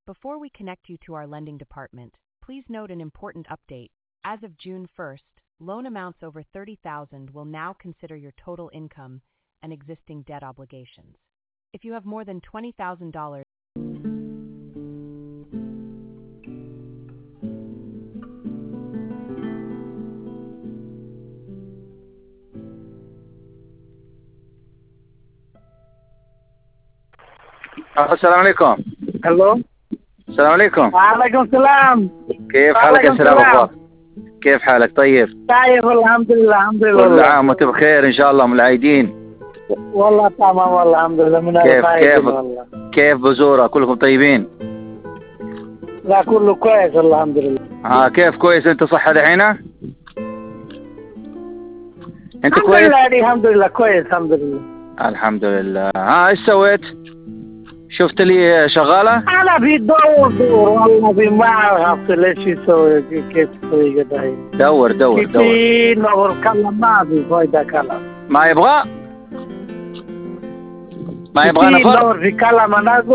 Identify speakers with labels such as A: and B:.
A: Before we connect you to our lending department, please note an important update. As of June 1st, loan amounts over $30,000 will now consider your total income and existing debt obligations. If you have more than $20,000,
B: السلام عليكم.
C: الو
B: السلام عليكم.
C: وعليكم السلام.
B: كيف حالك يا سلام أخبار؟ كيف حالك؟ طيب
C: طيب الحمد لله الحمد لله.
B: كل عام وانتم بخير ان شاء الله من العايدين.
C: والله تمام والله الحمد لله من
B: كيف
C: والله.
B: كيف بزورة؟ كلكم طيبين؟
C: لا كله كويس الحمد لله.
B: كيف كويس؟ انت صحة دحين؟ انت
C: الحمد
B: كويس؟
C: لله الحمد لله كويس الحمد لله.
B: الحمد لله. ايش سويت؟ شفت لي شغالة؟
C: انا في دور والله في ما اعرف ليش يسوي كيف يسوي كده.
B: دور
C: في نور كلام ما في فايدة كلام.
B: ما يبغى
C: في
B: نفر؟
C: نور في كلام انا